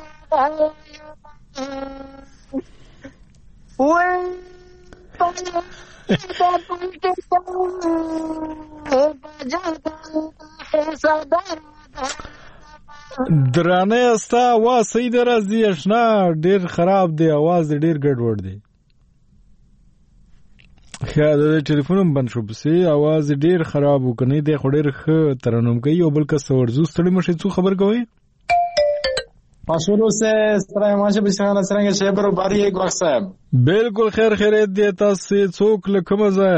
درانه استا आवाज صحیح درازي اشنا ډیر خراب دی، आवाज ډیر ګډوډ دی. خیا د ټلیفونم بند شو بسې आवाज ډیر خراب وکني دی، خو ډیر ښه ترنم کوي او بل کس ورزو ستړي مشه څو خبر کوي. شروع سے ستړی ماشه بشانه څنګه شی برابرۍ ګوښ صاحب؟ بالکل خیریت دی. تاسو څوک لکه مزه؟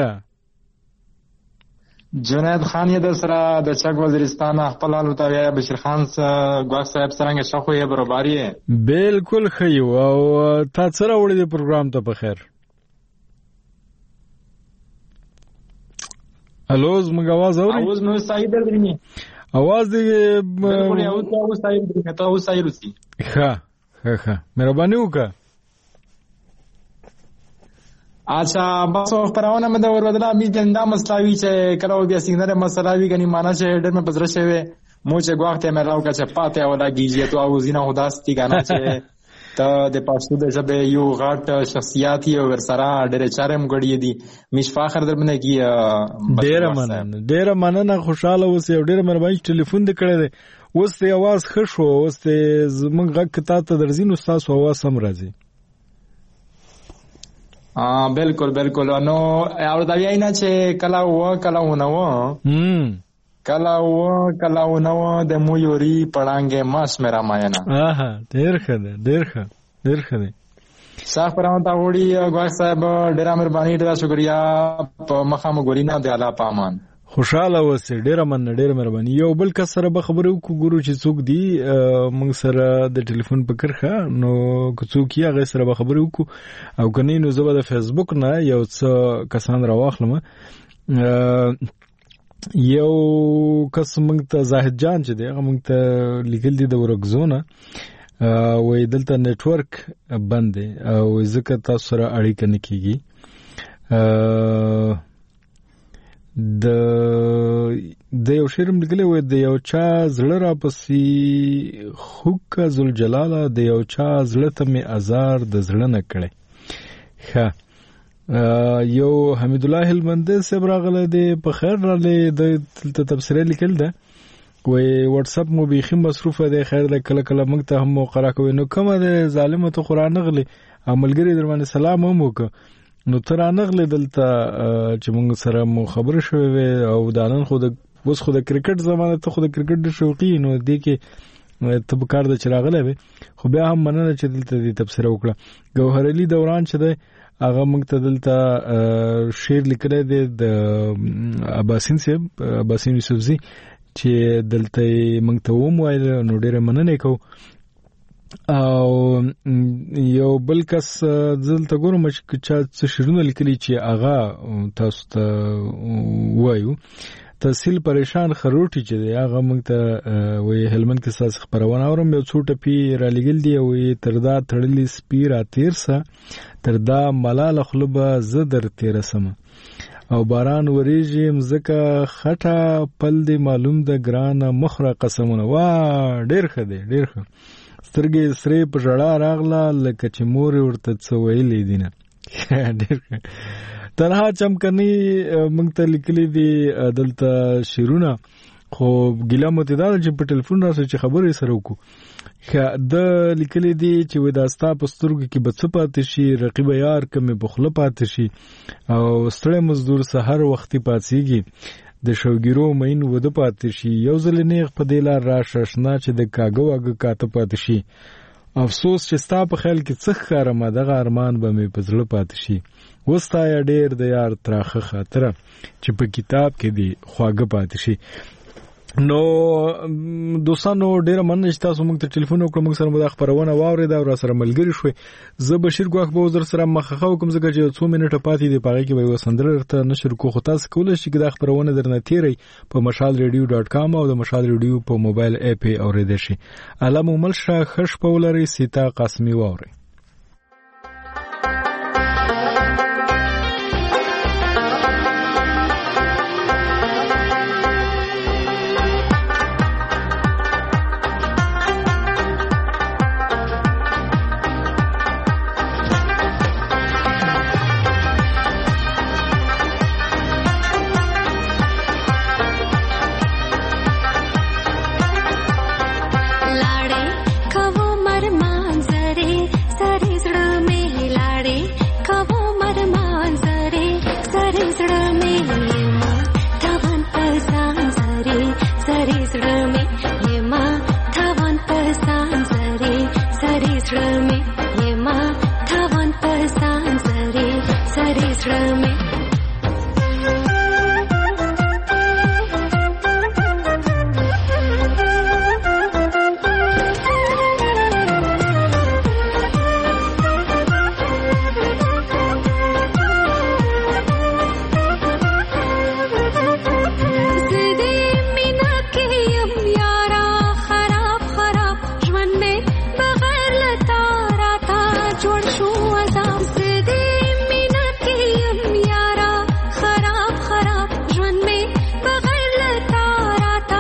جنید خان یې د سره د چک وزیرستان خپل الوتاوی بشیر خان ګوښ صاحب څنګه شخو یې برابرۍ؟ بالکل خیو او تا سره وړي دی پروګرام ته په خیر. الو زموږ आवाज اوري؟ आवाज نو صحیح درځي. आवाज دی بالکل یو صحیح درځي ته او صحیح رسي. ښه مهرباني وکړه. اچھا بس خبرونه مده ورودله می جندا مسلاوی چې کله بیا سیګنال مسلاوی غنی معنا چې هډر مې پزره شوی مو چې غواخته مې راو کا چې پاتې ولا گیږي تو او زینه خداستی غنا چې ته د پښتو د ژبې یو غټ شخصیت یې ورسره ډېر چارې مګړې دي مش فخر در باندې کی ډېر مننه خوشاله اوسې او ډېر مهرباني ټلیفون دې کړی دی اوس ته आवाज ښه شو اوس ته زمونږ غږ کتا ته درځي نو ستاسو आवाज سم راځي بالکل نو او دا وینا چې کلا ونو د مویوري پړانګه ماس میرا ماینا ډېر ښه دی صاحب پرون تا وړي غوا صاحب ډېر مهرباني ډېر شکریا په مخامه ګورینا دی الله پامان خوشاله اوسې ډېر مهرباني یو بل کس سره به خبرې وکړو ګورو چې څوک دی موږ سره د ټلیفون په کرښه نو که څوک یې هغې سره به خبرې وکړو او که نه نو زه به د فیسبوک نه یو څه کسان راواخلم یو کس موږ ته زاهد جان چې دی هغه موږ ته لیکل دي د ورکزو نه وایي دلته نیټورک بند دی او ځکه تاسو سره اړیکه نه کېږي د یو شعرم لیکلی وای د یو چا زړه راپسې خوږه ذوالجلاله د یو چا زړه ته مې ازار د زړه نه کړی ښه یو حمید الله هلمندی صاحب راغلی دی په خیر راغلی د تبصره لیکل ده وای واتس اپ مو بیخي مصروفه دی خیر ده کله کله موږ ته هم موقع راکوي نو کومه د ظالمه ته خو رانغلې او ملګري در باندې سلام هم وکړه نو ته رانغلې دلته چې موږ سره مو خبرې شوې وې او دا نن خو اوس خو د کرکټ زمانه ته خو د کرکټ د شوقي نو دې کې ته به کار د چې راغلی وې خو بیا هم مننه چې دلته دې تبصره وکړه ګوهر علي دوران چې دی هغه موږ ته دلته شعر لیکلی دی د عباسین صاحب عباسین یوسفزي چې دلته موږ ته وموایل نو ډېره مننه کوو او یو بل کس دلته ګورم چې چا څه شعرونه لیکلي چې هغه تاسو ته وایو تحصیل پریشان خروټي چې دی هغه موږ ته وایي هلمند کې ستاسو خپرونه اورم یو څو ټپي رالیږل دي او تر دا تړلي سپي راتېر سه تر دا ملاله خوله به زه در تېره سمه او باران وریږي مځکه خټه پل دی معلوم ده ګرانه مخره قسمونه وا ډېر ښه دی ډېر ښه سترګې سرې په ژړا راغله لکه چې مور ورته څه ویلې دي نه ډېر تنها چمکني موږ ته لیکلي دي دلته شعرونه خو ګیله مو ته دا چې په ټلیفون راسه چې خبرې سره وکړو د لیکلي دي چې دا ستا په سترګو کې به څه پاتې شي رقیب یار کمې په خوله پاتې شي او ستړی مزدور سحر وختي پاڅېږي د شوګیرو مین وده پاتې شي یو ځل نیغ په دې لار راشه اشنا چې د کاږه واږه کاته پاتې شي افسوس چې ستا په خیال کې څه ښکارمه دغه ارمان به مې په زړه پاتې شي وستایه ډېر د یار تراخه خاطره چې په کتاب کې دی خواږه پاتې شي نو دوستانو ډیره مننه چې تاسو موږ ته ټلیفون وکړو موږ سره مو دا خبرونه واورېده او را سره ملګري شوي زه بشیر ګواښ به در سره مخه کوم ځکه چې 2 منټه پاتې دي په هغې کې به یوه سندره درته نشر کړو خو تاسو کولی شئ چې دا خبرونه درنه تېری په مشال.radio.com او د مشال ریډیو په موبایل اپ یې اورېدی شي الله مو مل شه ښه شپه ولرئ سیتا قاسمي واورئ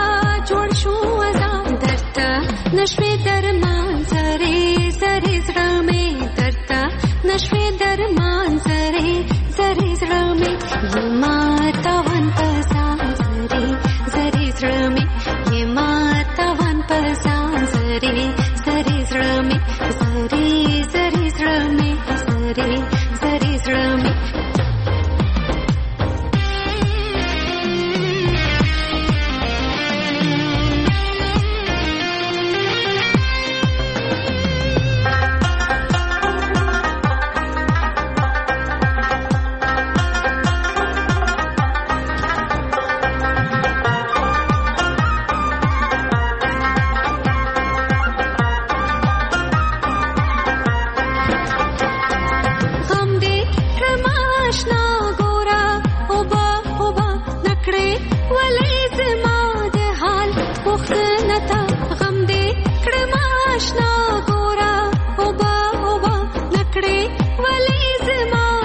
نشوي درمان سري سري زړه شوې د